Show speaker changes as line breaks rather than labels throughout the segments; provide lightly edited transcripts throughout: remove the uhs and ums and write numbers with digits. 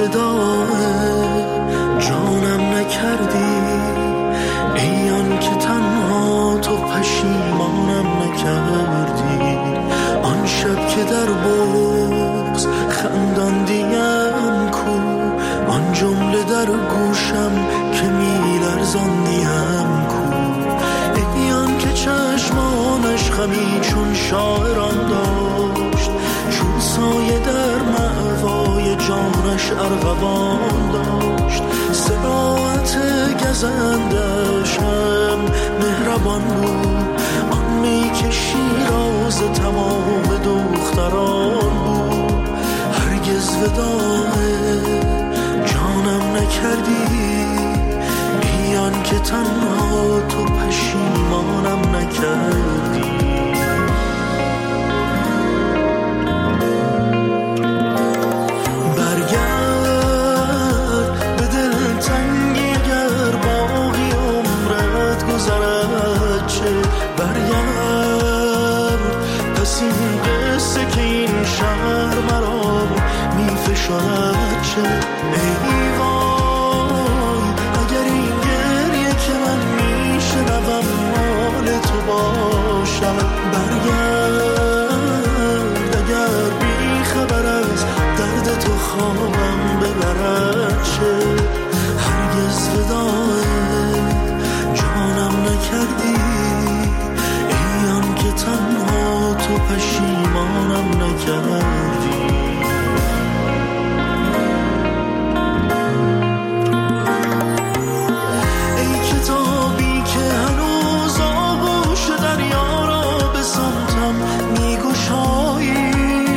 وداع جانم نکردی، ای آن که تنها تو پشیمانم نکردی. آن شب که در بغض خنداندیم کو، آن جمله در گوشم که میلرزاندیم کو. ای آن که چشمانش خمی چون شاعران داشت، چون سایه در مأوای جانش ارغوان داشت. صداعت گزندش هم مهربان بود، آن می که شیراز تمام دختران بود. هرگز وداع جانم نکردی، ای آن که تنها تو پشیمانم نکردی. پس این قصه که این شهر مرا میفشارد چه؟ ای وای اگر این گریه که من میشنوم مال تو باشد. برگرد اگر بی خبر از درد تو خوابم ببرد چه؟ هرگز وداع جانم نکردی، تنها تو پشیمانم نکردی. ای کتابی که هنوز آغوش دریا را به سمتم میگشایی،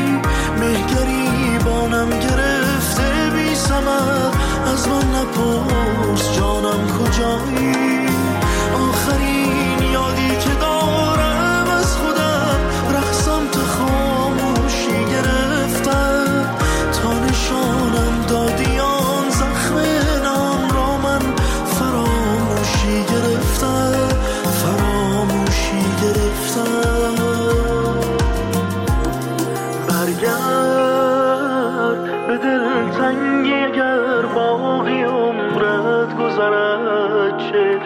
مهگریبانم گرفته بی ثمر، از من نپرس جانم کجایی. آخرین یادی که دارم از خودم رقصم تو خاموشی گرفتم، تا نشانم دادی آن زخم نام را من فراموشی گرفتم، فراموشی گرفتم. برگرد به دلتنگی اگر باقی عمرت گذرد چه؟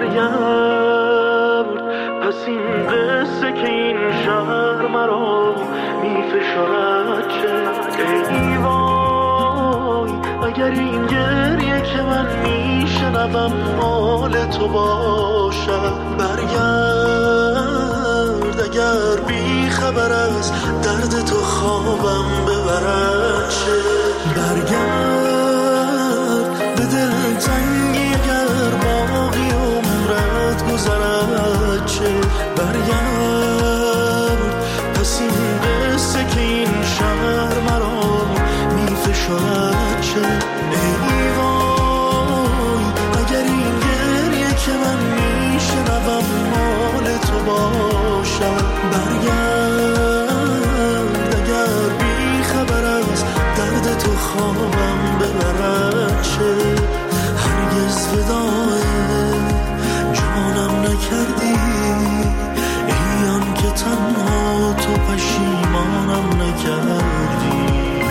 برگرد پس این قصه که این شهر مرا میفشارد چه؟ ای وای اگر این گریه که من میشنوم مال تو باشد. برگرد اگر بی خبر از درد تو خوابم ببرد چه؟ برگرد به دلتنگی اگر باقی عمرت گذرد چه؟ برگرد پس این قصه که این شهر مرا میفشارد چه؟ ای وای اگر این گریه که من میشنوم مال تو باشد. برگرد اگر بی خبر از درد تو خوابم ببرد چه؟ هرگز وداع جانم نکردی، ای آن که تنها تو پشیمانم نکردی.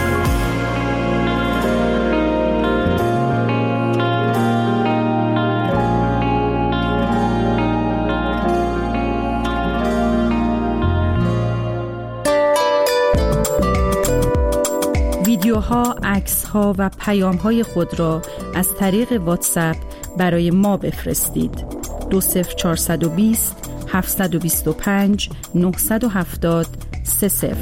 ویدیوها، عکس‌ها و پیام‌های خود را از طریق واتساپ برای ما بفرستید. 20420 725 970 30.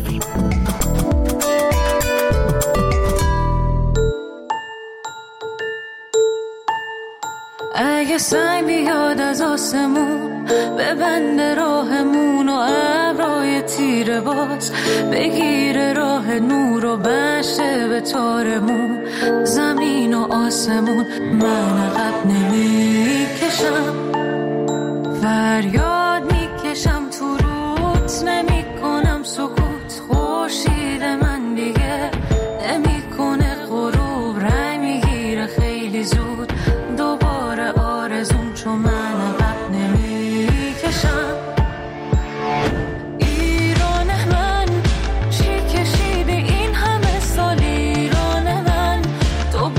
اگه سنگ بیاد از آسمون ببنده راهمون و ابرای تیره باز بگیره راه نور و بشه به تارمون، زمین و آسمون من عقب نمیکشم، فریاد میکشم تو روت نمیکنم سکوت، خورشید من دیگه نمیکنه غروب، رنگ میگیره خیلی زود دوباره آرزون، چون من عقب نمیکشم. ایران من چی کشیدی این همه سال، ایران من تو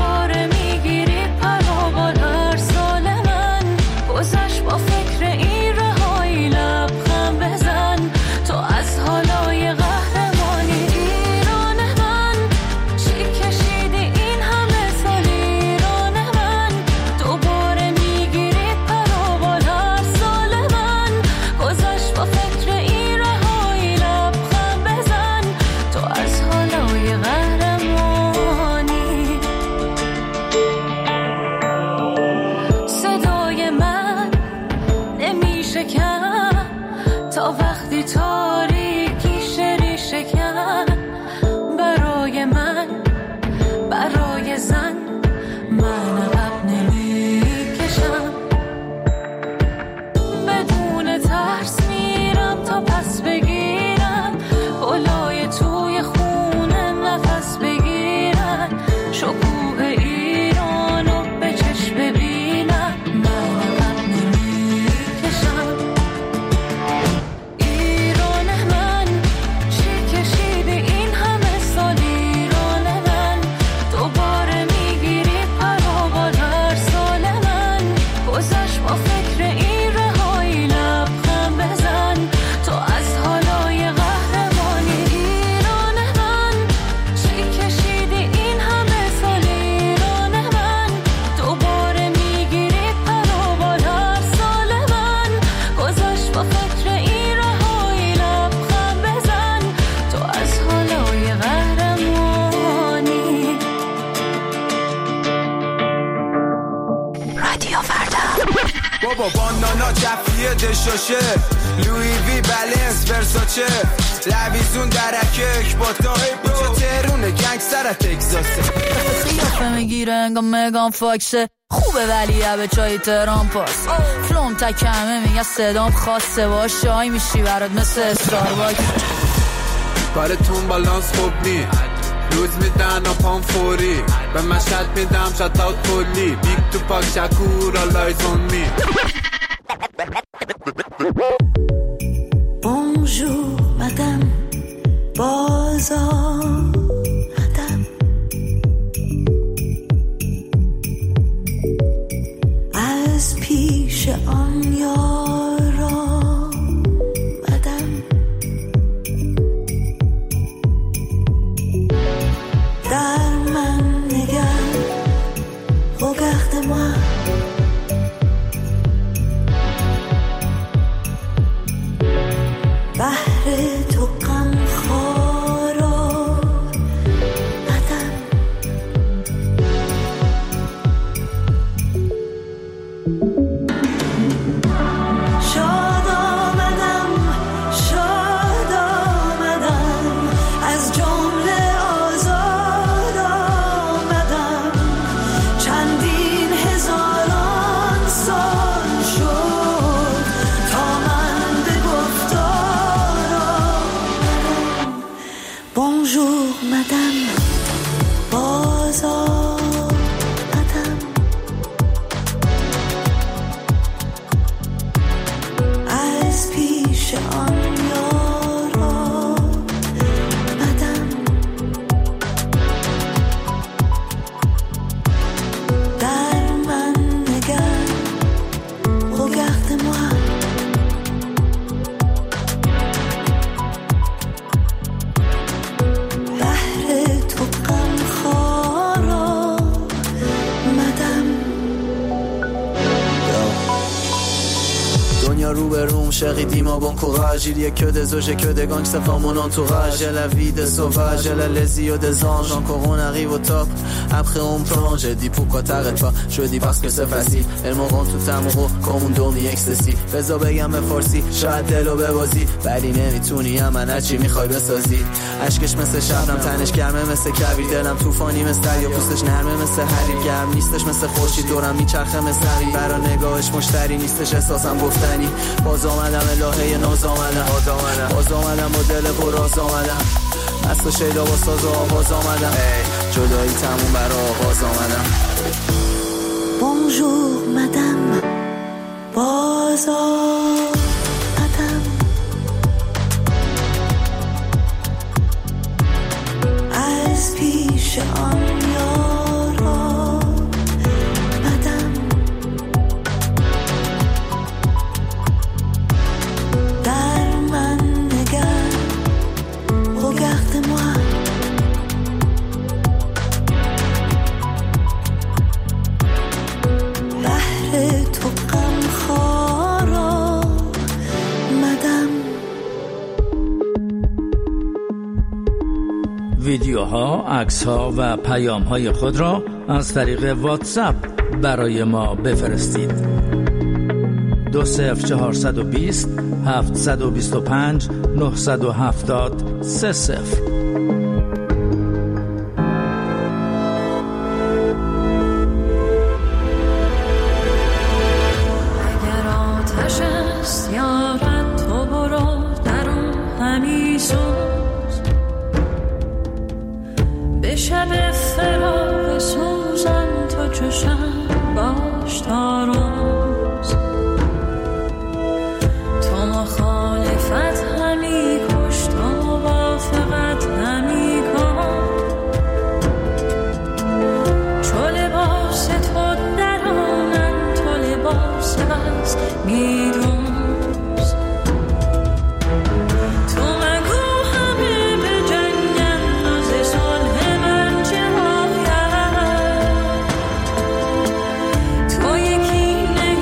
بابا بانانا جفیه دشاشه لوی وی بلنس ورساچه لویزون درکه اکباتا اینجا تهرونه گنگستر تگزاسه
قیافه میگیره انگام مگان فاکسه خوبه ولی به چای تهران پاس فلوم تکمه میگه صدام خاصه با شای میشی برات مثل استارباکس
کارتون بالانس خوب نی روز میدن و پام فوری به مشهد میدم شات اوت کلی بیگ تو پاک شکور آلایز اون می
Bonjour madame بازار madame از پیش آن یارا madame در من نگر regarde-moi بحر تو غم خارا ندم شاد آمدم از جمله آزاد آمدم چندین هزاران سال شد تا من به گفتار Bonjour madame بازار madame از پیش آن یارا madame در من نگر regarde-moi بحر تو غم خارا مدم
دنیا رو به روم chérie dis-moi bon courage il y a que des eaux j'ai que des gangs ça forme mon entourage j'ai la vie des sauvages j'ai la les yeux des anges encore on arrive au top après on plonge j'ai dit pourquoi t'arrêtes pas je dis parce que c'est facile elles me rendent tout amoureux comme une dormie ecstasy بذار بگم به فارسی شاید دلو ببازی ولی نمیتونی من هرچی میخوای بسازی عشقش مثل شبنم تنش گرمه مثل کویر دلم طوفانی مثل دریا پوستش نرمه مثل حریر گرم نیستش مثل خورشید دورم میچرخه مثل حریر برا نگاهش مشتری نیستش احساسم گفتنی باز آمدم الهه ناز آمدم با دل پراز آمدم از تو شیدا با ساز و آواز آمدم جدایی تموم برا آغاز آمدم
Bonjour madame بازار madame از پیش آن یارا madame در من نگر regarde-moi بحر تو غم خارا مدم
ویدیوها، عکس‌ها و پیام‌های خود را از طریق واتساپ برای ما بفرستید. 20420 725 970 30.
اگر آتش است یارد تو برو در اون همی سوز به شب فراق سوزن تو چشم باش تا روز تو مخالفت همی کش تو موافقت همی کن چو لباس تو درانن تو لباس بس میدون تو یکی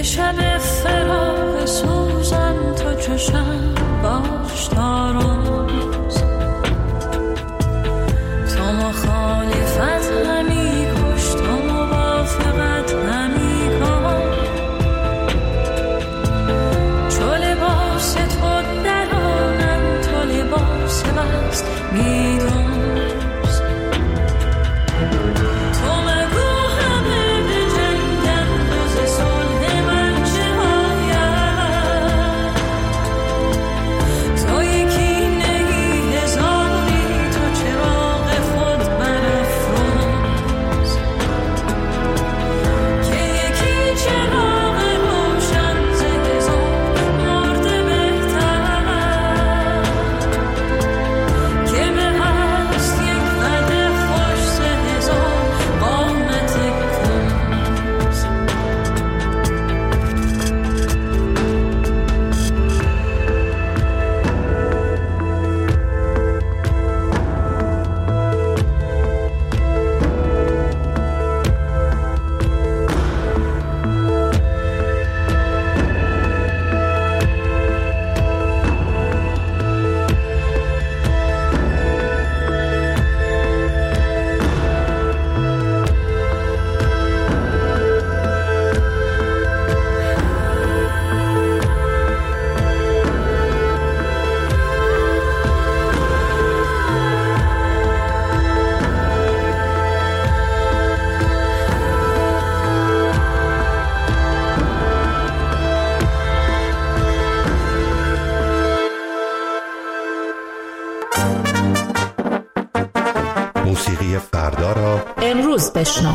شب فراق سوزم تو چشم باش تا روز تو مخالفت همی کش تو موافقت همی کن چو لباس تو درانم تو لباس بست میدون
موسیقی فردا را
امروز بشنو.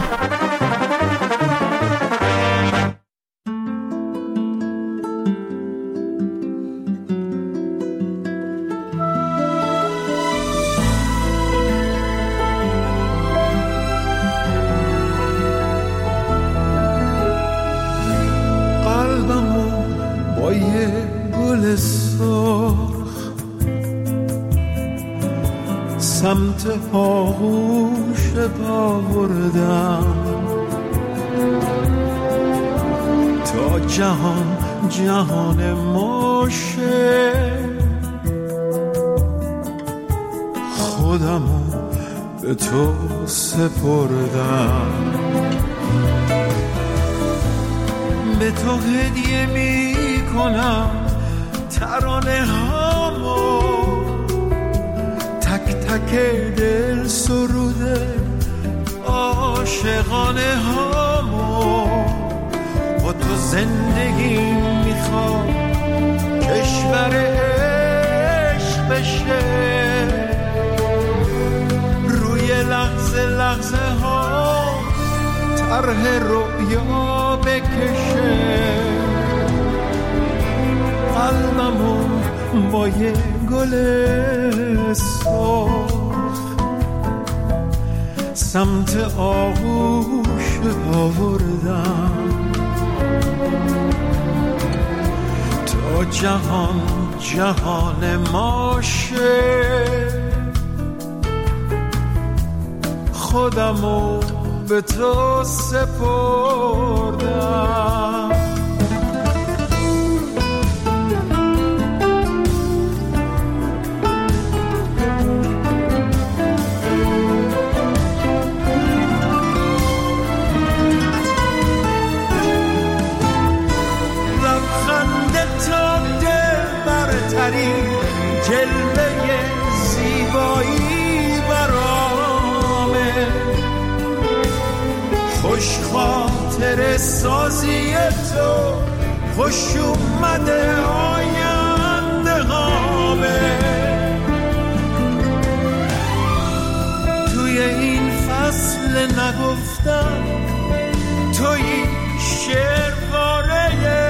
قلبمو با یه گل سرخ سمت آغوش آوردم تا جهان جهان ماشه خودمو به تو سپردم به تو هدیه می کنم ترانه هامو تک تک دل سروده عاشقانه هامو با تو زندگی میخوام کشور عشق بشه روی لحظه لحظه ها طرح رویا بکشه قلبمو با یه گل سرخ سمت آغوش آوردم تا جهان جهان ماشه خودمو به تو سپردم جلوه زیبایی برامه خوش خاطر سازی تو خوش اومده آینده هامه توی این فصل نگفتم توی شعر واره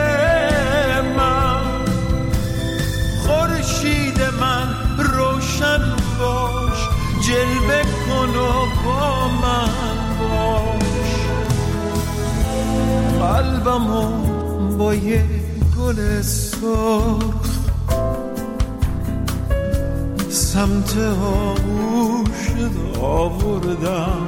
خورشید من روشن باش جلوه کن و با من باش قلبمو با یه گل سرخ سمت آغوش آوردم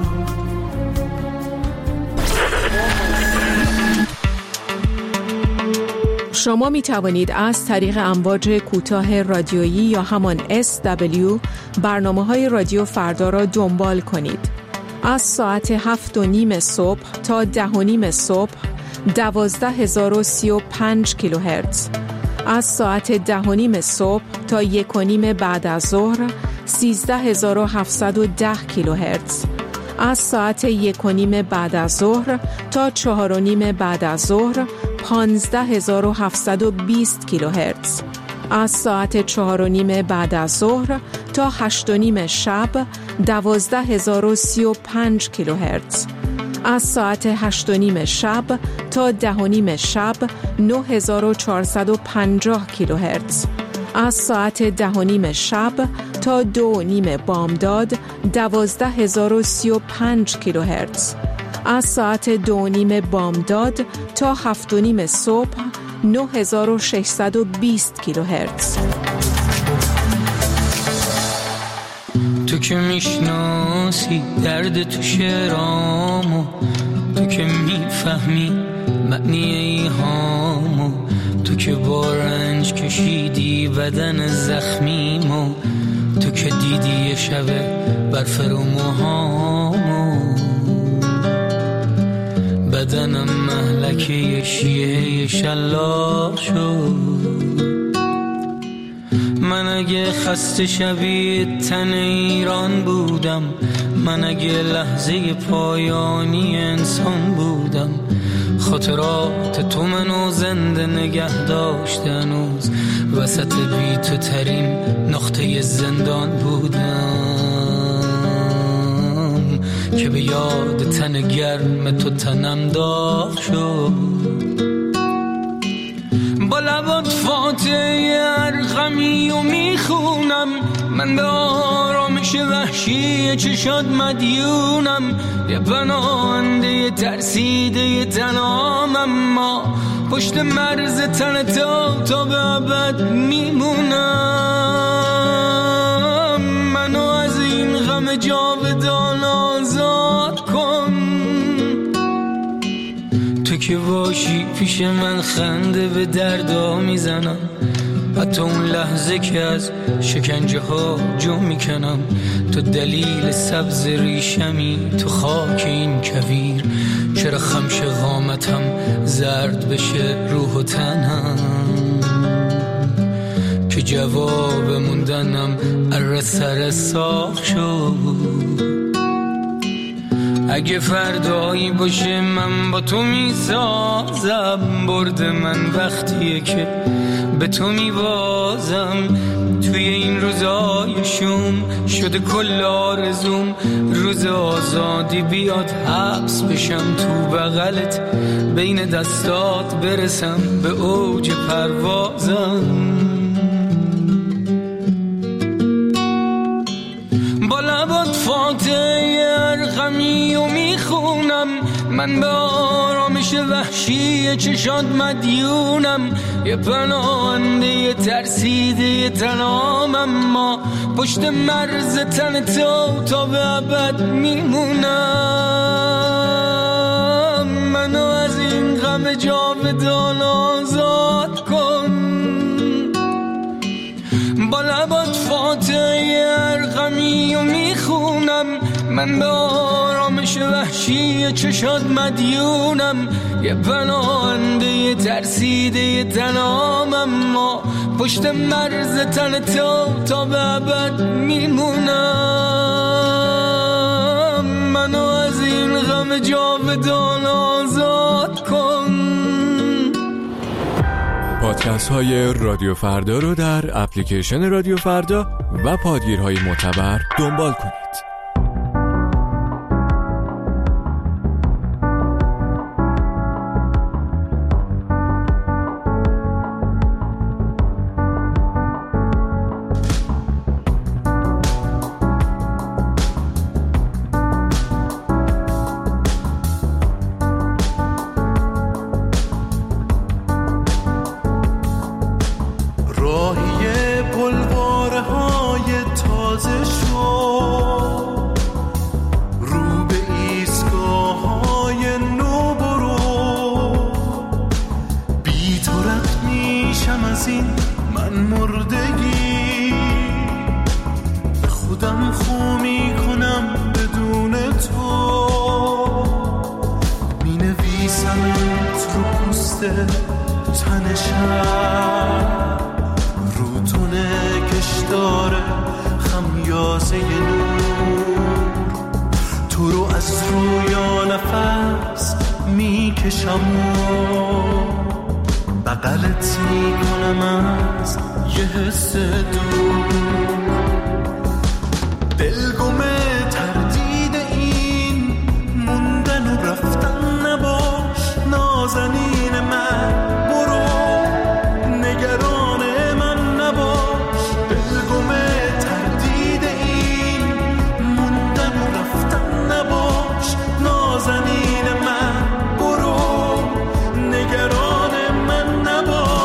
شما می توانید از طریق امواج کوتاه رادیویی یا همان SW برنامه‌های رادیو فردا را دنبال کنید. از ساعت 7:30 صبح تا 10:30 صبح 12035 کیلوهرتز. از ساعت 10:30 صبح تا 1:30 بعد از ظهر 13710 کیلوهرتز. از ساعت 1:30 بعد از ظهر تا 4:30 بعد از ظهر 15720 کیلوهرتز. از ساعت 4:30 بعد از ظهر تا 8:30 شب 12035 کیلوهرتز. از ساعت 8:30 شب تا 10:30 شب 9450 کیلوهرتز. از ساعت 10:30 شب تا 2:30 بامداد 12035 کیلوهرتز. از ساعت 2:30 بامداد تا 7:30 صبح 9620 کیلوهرتز.
تو که میشناسی درد تو شعرامو، تو که میفهمی معنی ایهامو، تو که با رنج کشیدی بدن زخمیمو، تو که دیدی یه شبه برف رو موهامو، بدنم مهلکه یه شیعه شلاق شد. من اگه خسته شبیه تن ایران بودم، من اگه لحظه پایانی انسان بودم، خاطرات تو منو زنده نگه داشته هنوز، وسط بی تو ترین نقطه زندان بودم که به یاد تن گرم تو تنم داغ شد. با لبات فاتحه ارقمی و میخونم، من به آرامش وحشی چشات مدیونم، یه پناهنده ترسیده تنام، اما پشت مرز تن تا به ابد میمونم. منو از این غم جاودان آزاد کن، تو که باشی پیش من خنده به دردا میزنم، حتی اون لحظه که از شکنجه ها جو میکنم. تو دلیل سبز ریشمی تو خاک این کویر، چرا خمش قامتم زرد بشه روح و تنم، که جواب موندنم اره سر ساخ شد. اگه فردایی باشه من با تو میسازم، برد من وقتیه که به تو میبازم. توی این روزای شوم شده کل آرزوم، روز آزادی بیاد حبس بشم تو بغلت، بین دستات برسم به اوج پروازم. با لبات فاتحه ارقمی و میخونم، من به آرامش وحشی چشات مدیونم، یه پناهنده ترسیده تنام، اما پشت مرز تن تا به ابد میمونم. منو از این غم جاودان آزاد کن. با لبات فاتحه ارقمی و میخونم، من به آرامش وحشی چشات مدیونم، یه پناهنده ترسیده تنام، اما پشت مرز تن تا به ابد میمونم. منو از این غم جاودان آزاد کن.
پادکست های رادیو فردا رو در اپلیکیشن رادیو فردا و پادگیرهای معتبر دنبال کنید.
بی تو رد از این من مردگی به خودم خو میکنم بدون تو، می نویسمت رو پوست تنشم، رو تونه کشدار خمیازه نور، تو رو از رویا نفس میکشم و بغلت میکنم از یه حس دور. دلگمه تردید این موندن و رفتن نباش، نازنین من برو نگران من نباش. دلگمه تردید این موندن و رفتن نباش، نازنین من برو نگران من نباش.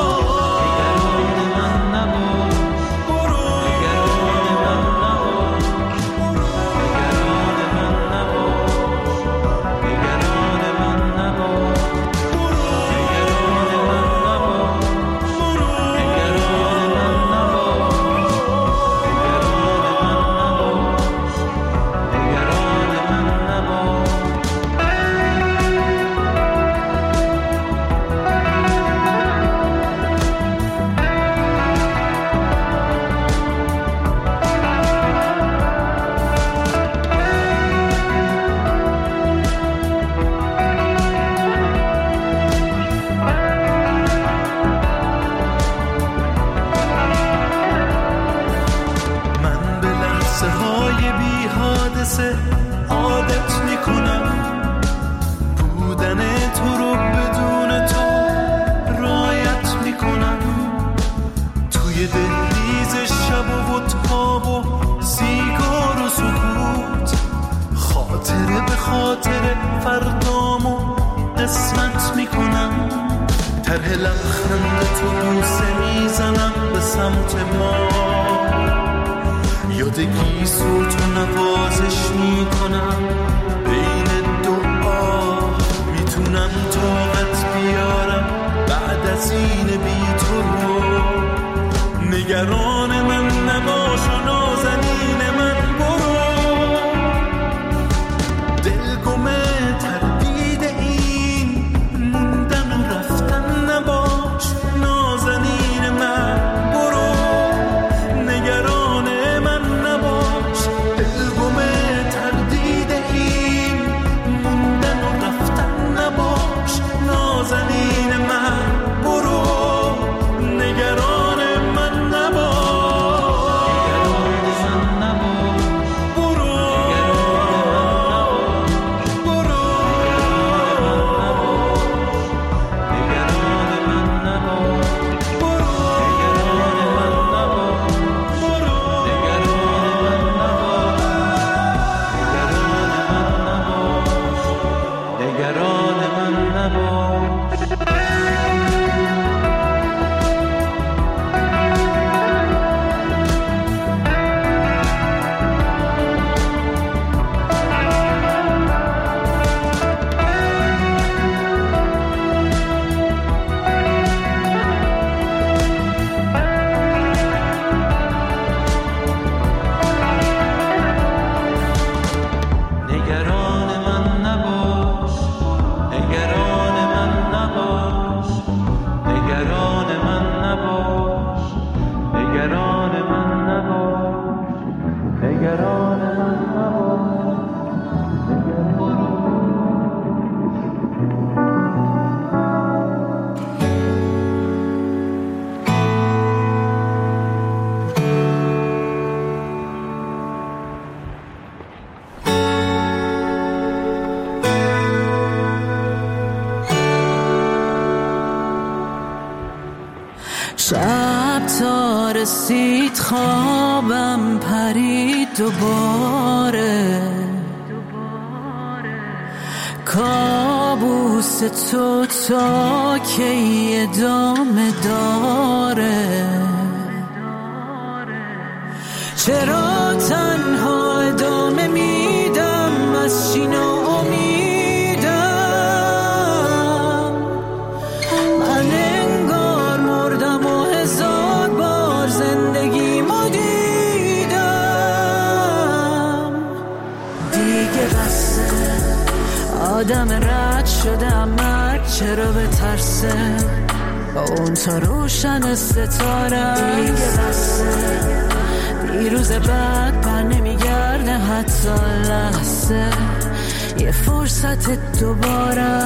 عادت میکنم بودن تو رو بدون تو رایت میکنم، توی دهلیز شب و تاب و سیگار و سکوت، خاطره به خاطره فردامو قسمت میکنم. طرح لبخند تو بوسه میزنم به سمت ما، یاد گیسو تو نوازش میکنم بین دعا، میتونم طاقت بیارم بعد از این بی تو رو. نگران من نباش و نازنین من برو، دلگمه تردید این موندن و رفتن نباش، نازنین من برو نگران من نباش. دلگمه تردید این موندن و رفتن نباش، نازنین من برو نگران من نباش.
شب تا رسید خوابم پرید دوباره، کابوس تو تا کی ادامه داره؟ چرا تنها ادامه میدم از شینا امیدم؟ من انگار مردم و چرا به ترسه با اون تا روشن ستاره دیگه بسه دیروز بعد بر نمیگرده حتی لحظه یه فرصت دوباره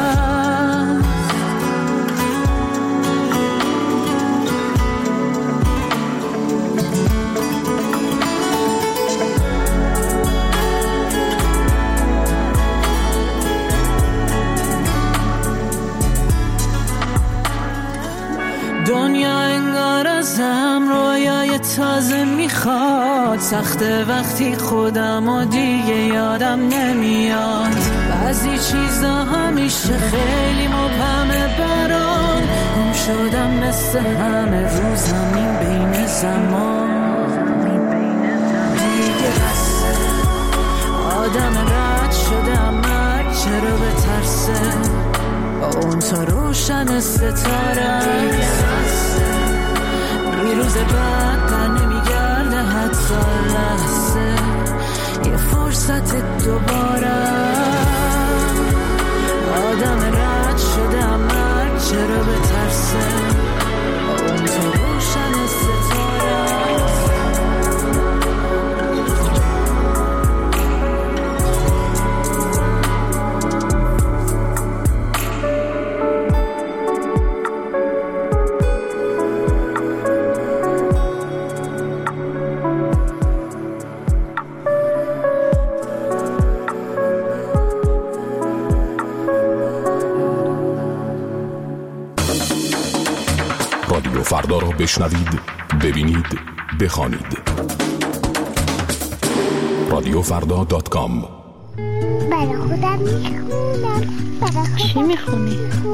دنیا انگار ازم رویای تازه میخواد سخته وقتی خودم و دیگه یادم نمیاد بعضی چیزا همیشه خیلی مبهمه برام گم شدم مثل همه رو زمین بین زمان دیگه بسه آدم رد شده اما چرا به ترسه با اون تا روشن ستاره روز بعد بر نمیگرده حتی لحظه یه فرصت دوباره آدم رد شده اما چرا به ترسه با اون تا روشن ستاره
رادیو فردا را بشنوید، ببینید، بخوانید. radiofrda.com.
برای خودم میخونم.
چی میخونی؟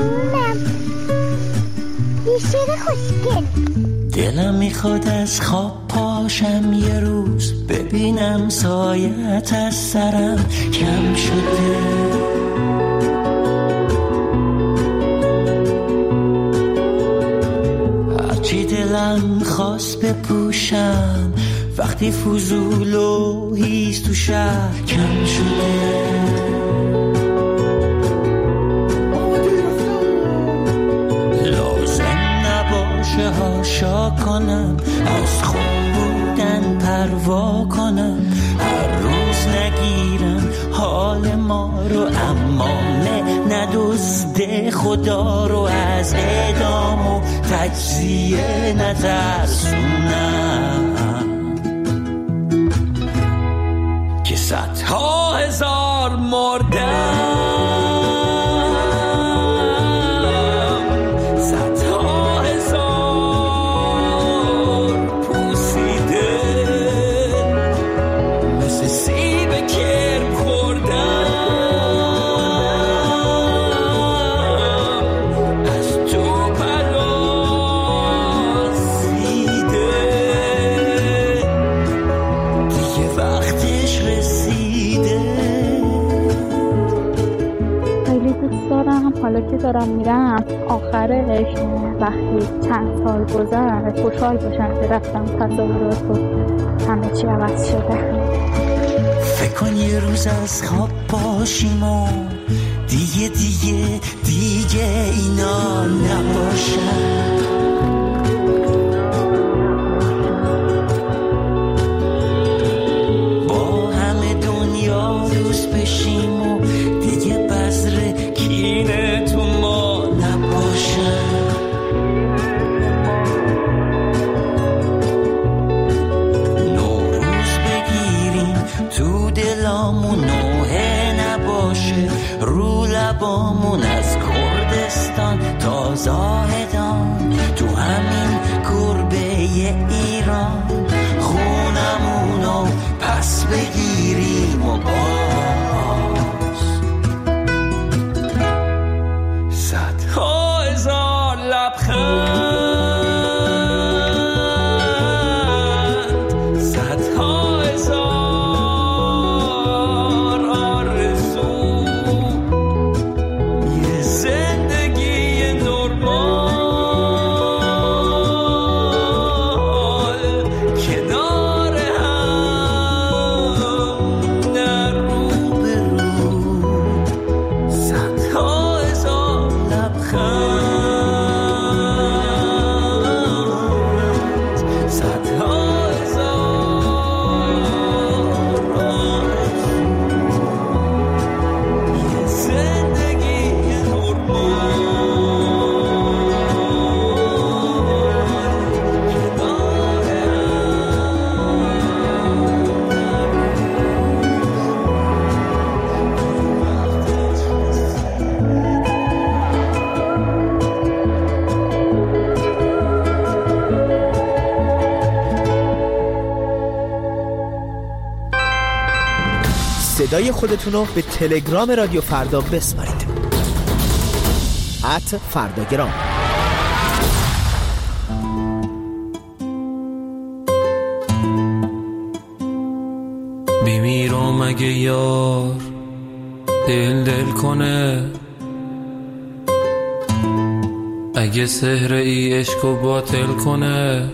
یه شعر خوشگل.
دلم میخواد از خواب پاشم یه روز ببینم سایت از سرم کم شده دلم خواست بپوشم وقتی فضول و هیز تو شهر کم شده لازم نباشه هاشا کنم از خوب بودن پروا کنم هر روز نگیرم حال ما رو اما ندزده خدا رو از اعدام و تجزیه نترسونم که صدها هزار مردم صدها هزار پوسیده مثل سیب کرم خوردم
حالا که دارم میرم آخرش وقتی چند سال گذشت خوشحال باشم که رفتم تصاورات و همه چی عوض شده
فکر کن یه روز از خواب باشیم و دیگه اینا نباشن با همه دنیا دوست بشیم و دیگه بذر کینه تو ما نباشن نوروز بگیریم تو دلامون نوحه نباشه رو لبامون از کردستان تا زاهدان تو همین گربه ایران خونمونو پس بگیریم و صدها هزار لبخند صدها هزار آرزو یه زندگی نرمال کنار هم در رو به رو صدها هزار لبخند
صدای خودتون رو به تلگرام رادیو فردا بسپارید. @فرداگرام.
بیمیرم اگه یار دل کنه، اگه سحر ای عشقو باطل کنه،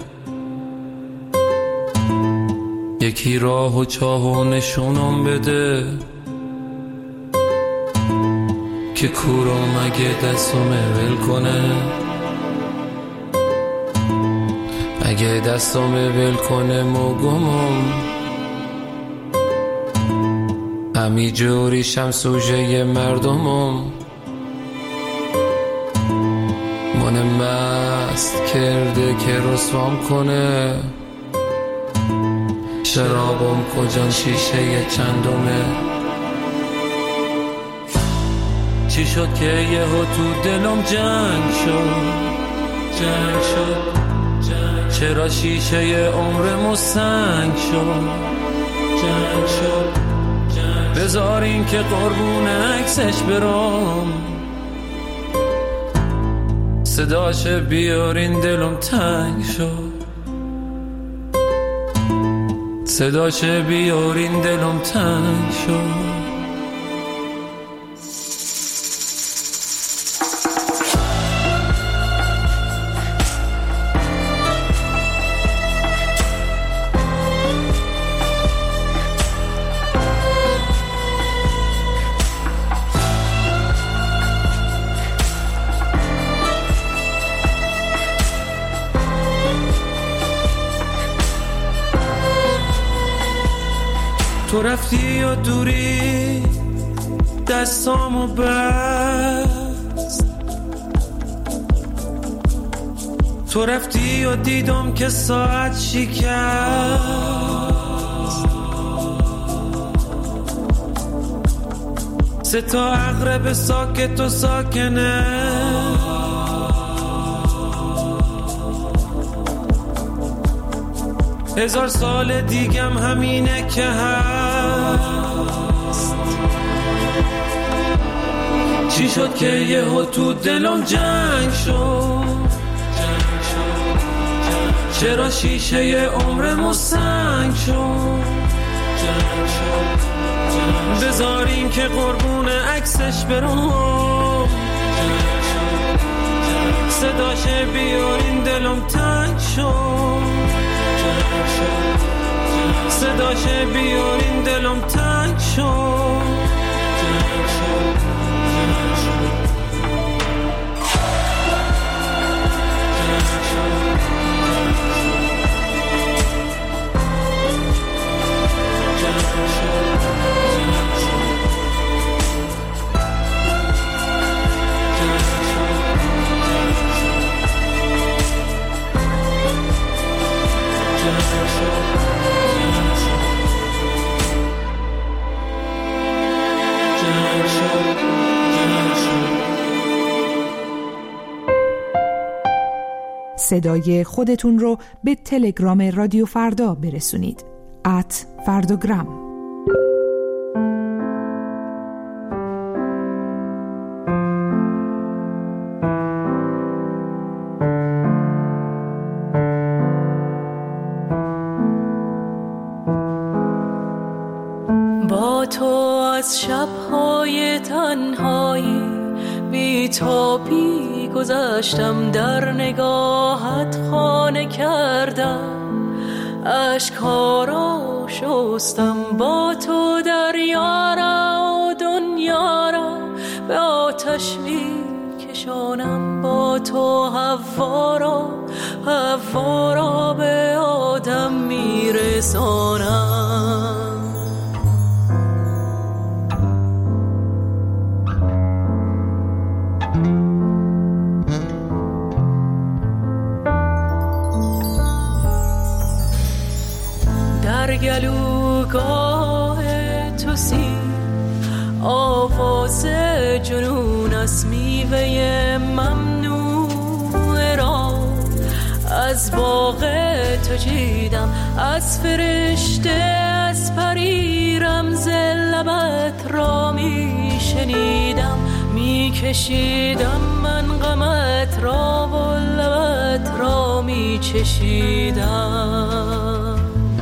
یکی راه و چاه و نشونم بده که کورم اگه دستم ول کنه، اگه دستم ول کنه موگمم همی جوریشم سوژه مردمم، من مست کرده که رسوام کنه، شرابم کجان شیشه چندمه، چی شد که یهو تو دلم جنگ شد چرا شیشه عمرمو سنگ شد بذارین که قربون عکسش برام، صداش بیارین دلم تنگ شد، صداش بیارین دلم تنگ شد. تو رفتی و دوری دستامو بست، تو رفتی و دیدم که ساعت شکست، سه تا عقرب ساکت و ساکنه، هزار سال دیگم همینه که هست، چی شد که یهو تو دلم جنگ شد، چرا شیشه عمرمو سنگ شد، بذارین که قربون عکسش برم، صداش بیارین دلم تنگ شد، صداش بیارین دلم تنگ شد.
صدای خودتون رو به تلگرام رادیو فردا برسونید. @فرداگرام.
با تو از شب‌های تنهایی بی‌تابی گذشتم، در نگاهت خانه کردم، اشک‌ها را شستم، با تو دریا را و دنیا را به آتش می کشانم با تو حوا را به آدم میرسانم. در گلوگاه تو آواز جنون از میوه ممنوع را از باغ تو چیدم، از فرشته از پری رمز لبت را میشنیدم، میکشیدم من غمت را و لبت را میچشیدم.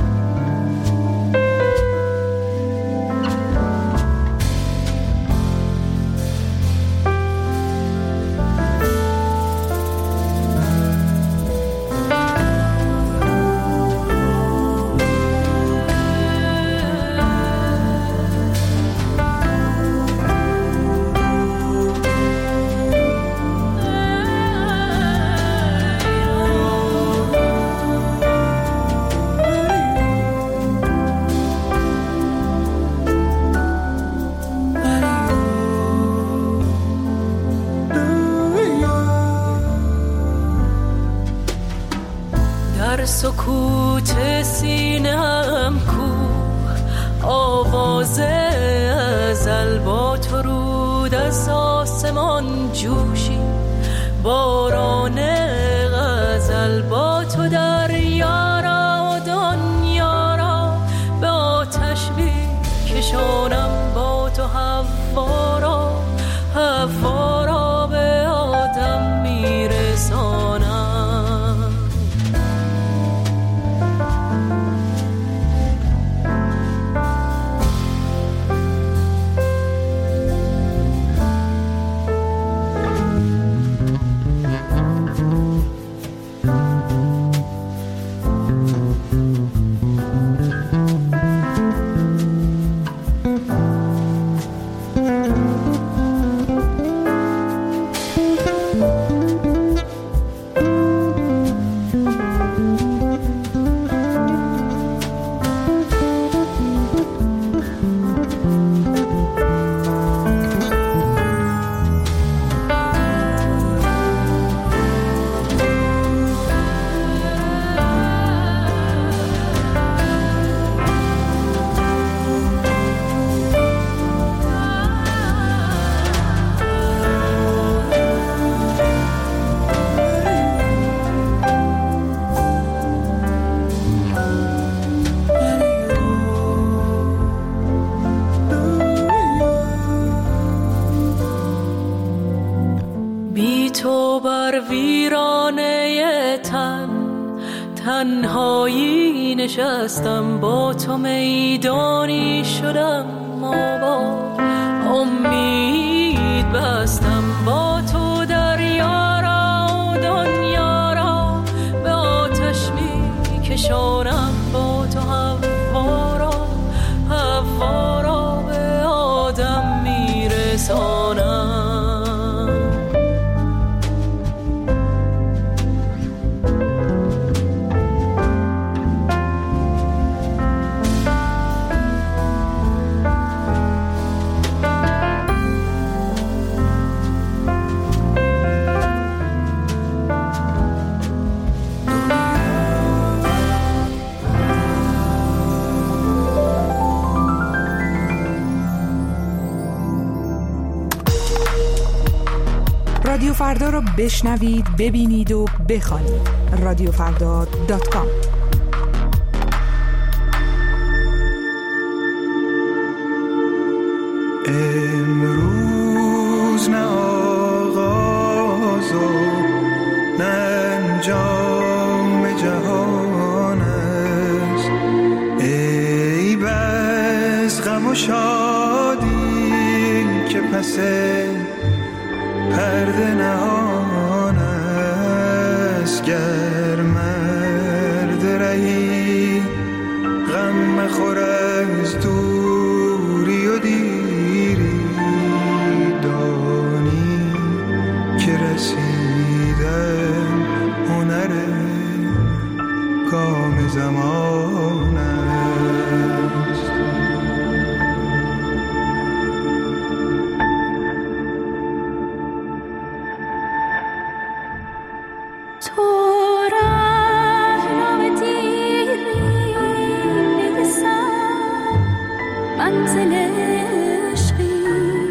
سکوت سینه‌ام کوه آواز ازل با تو رود از آسمان جوشی، باران غزل با تو دریا را و دنیا را به آتش میکشانم، با تو حوا را به آدم میرسانم. تنهایی نشستم، با تو میدانی شدم آباد، امید بستم با تو دریا را و دنیا را به آتش میکشانم، با تو حوا را به آدم میرسانم.
رادیو فردا رو بشنوید، ببینید و بخوانید. رادیوفردا.com.
امروز نه آغاز و نه انجام جهان است، ای بس غم و شادی که پس پرده نهان است. گر مرد رهی غم مخور از دوری و دیری، دانی که برایم هنر کام زمان است.
تو رهنام دیری نویسم منزل عشقی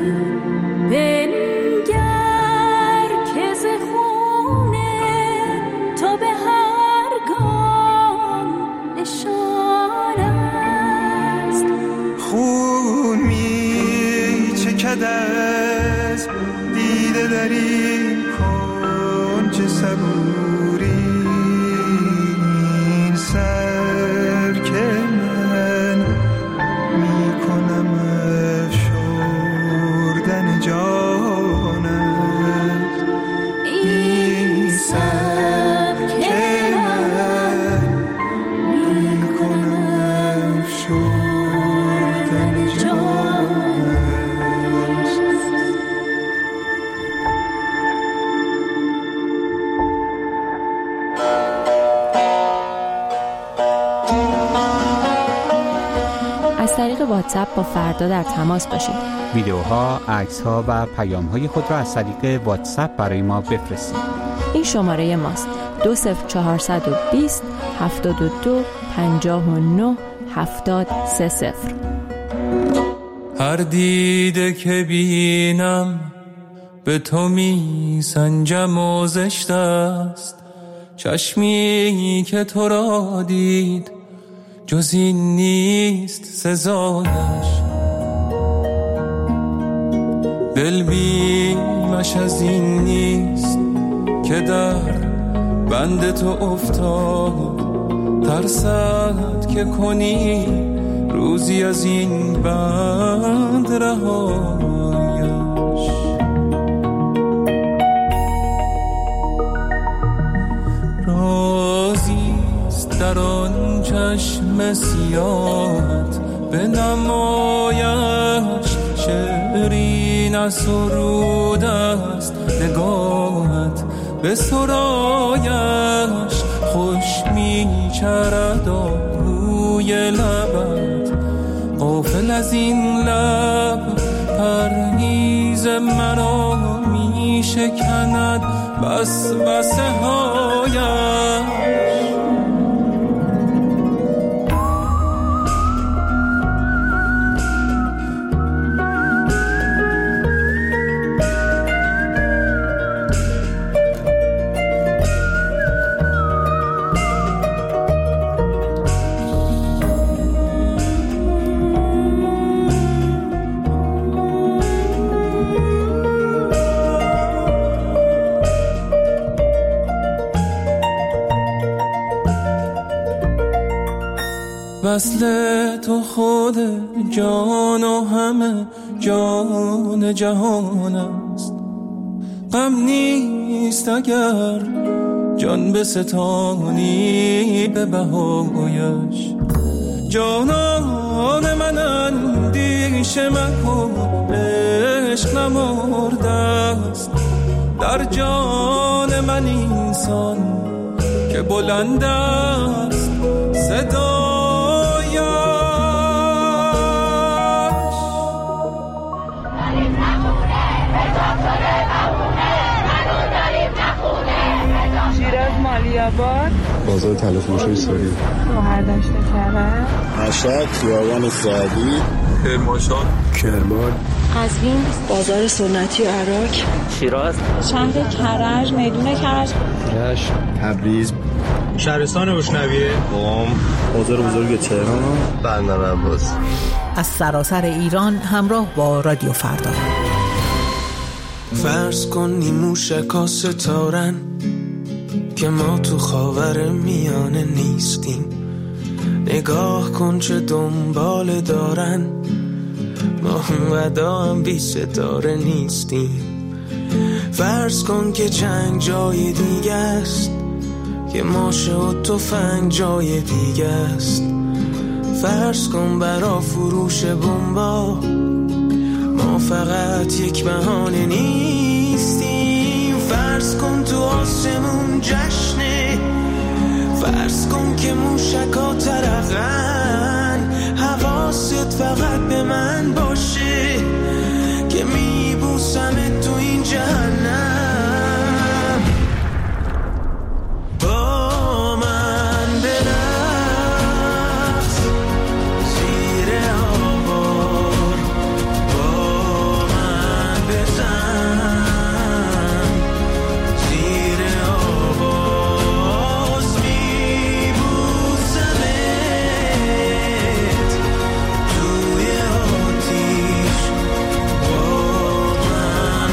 بنگر که ز خونه تا به هر گام نشان است.
خون می چکد از دیده در این کنج صبوری، این سر که من می کنم افشردن جان است. این سر که من می کنم افشردن جان است.
از طریق واتساپ با فردا در تماس باشید.
ویدیوها، عکس‌ها و پیام‌های خود را از طریق واتساپ برای ما بفرستید.
این شماره ماست: 20420 72 59 7030.
هر دیده که بینم به تو می سنجم و زشت است، چشمی که تو را دید جز این نیست سزایش. دل بیمش از این نیست که در بند تو افتاد، ترسد که کنی روزی از این بند رهایش. رازیست در آن چشم سیاهت بنمایش، شعری نسرود است نگاهت به سرایش. خوش می چرد آهوی لبت، غافل از این لب پرهیز مرا می شکند بس بسه هایش. وصل تو خود جان و همه جان جهان است. غم نیست اگر جان به ستانی به بهایش. جانان من اندیشه مکن، عشق نمرده است در جان من اینسان که بلند است صدا.
مالیاباد،
بازار تلفروشی سوری،
شهردشت کرد،
مشهد، خیابان سعدی،
کرمانشاه،
کرمان،
قزوین، بازار سنتی عراق،
شیراز،
شهر کرج، میدون کرج،
رشت، تبریز،
شهرستان روشنویه،
قم، بازار بزرگ تهران، بندر عباس.
از سراسر ایران همراه با رادیو فردا.
فرض کن نیمو شکا ستارن که ما تو خاور میانه نیستیم. نگاه کن چه دنبال دارن، ما اونقدر هم بی ستاره نیستیم. فرض کن که جنگ جای دیگه است، که ماشه و تفنگ جای دیگه است. فرض کن برا فروش بمبا ما فقط یک بهانه نیستیم. فرض کن تو آسمان موشکا ترقن، حواست فقط به من باشه که میبوسمت تو این جهنم. با من برقص زیر آوار، با من بزن زیر آواز، میبوسمت توی آتیش. با من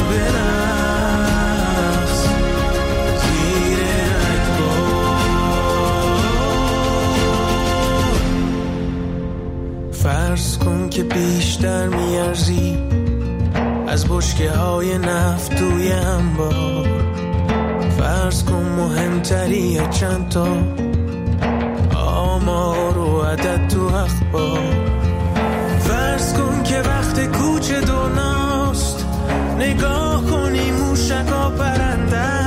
برقص زیر رگبار. فرض کن که بیشتر میارزی از بشکه های نفت توی انبار. فرض کن مهمتری از چند تا آمار و عدد تو اخبار. فرض کن که وقت کوچه دنیاست، نگاه کنی موشکا پرنده